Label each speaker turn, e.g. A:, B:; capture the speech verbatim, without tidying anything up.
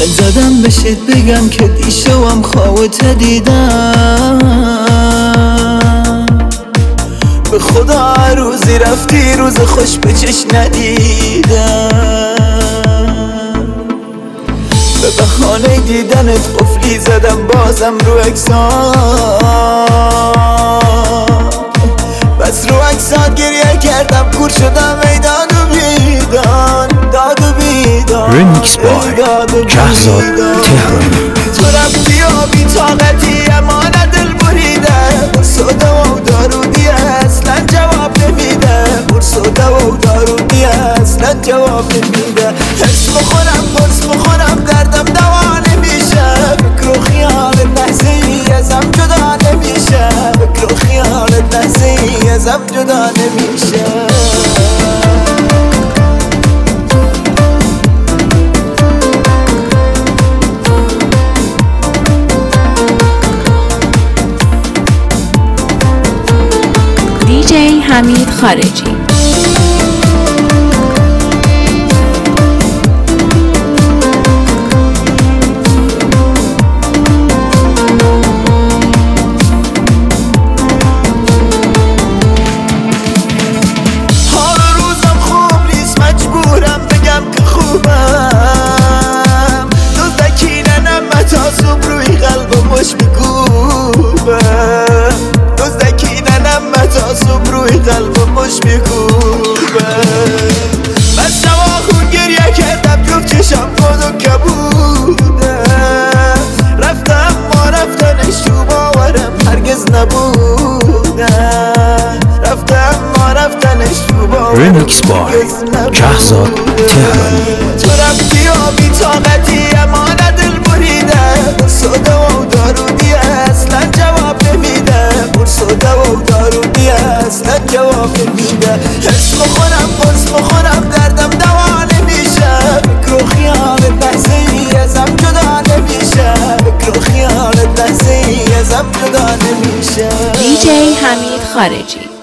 A: زنگ زدم بشت بگم که دیشبم خوابت دیدم، به خدا روزی رفتی روز خوش به چش ندیدم. به بهانه دیدنت قفلی زدم بازم رو اکسات، بس رو اکسات گریه کردم کور شدم ای داد و بیدان، داد و بیدان.
B: ریمیکس بای جهزاد تهرانی.
A: تو رفتی و بی طاقتی اما نه دل بریده، برسوده و دارودی اصلا جواب نمیده، برسوده و دارودی اصلا جواب نمیده. حس بخورم قرص بخورم دردم دوا نمیشه، فکر و خیالت لحظه ای ازم جدا نمیشه، فکر و خیالت لحظه ای ازم جدا نمیشه.
C: دیجی حمید خارجی.
A: قلبم مش میکوبه، من شما خون گریه کردم جفت چشم خود و کبوده، رفتم ما رفتنش تو باورم هرگز نبوده، رفتم ما رفتنش تو باورم
B: ریمیکس بای جهزاد تهرانی.
A: تو رفتی و بی طاقتی اما نه دل بریده، برسوده و دارودی اصلا جواب نمیده، برسوده و دارودی اصلا جواب نمیده. حس بخورم قرص بخورم دردم دوا نمیشه، فکر و خیالت لحظه ای ازم جدا نمیشه، فکر و خیالت لحظه ای ازم جدا نمیشه.
C: دیجی حمید خارجی.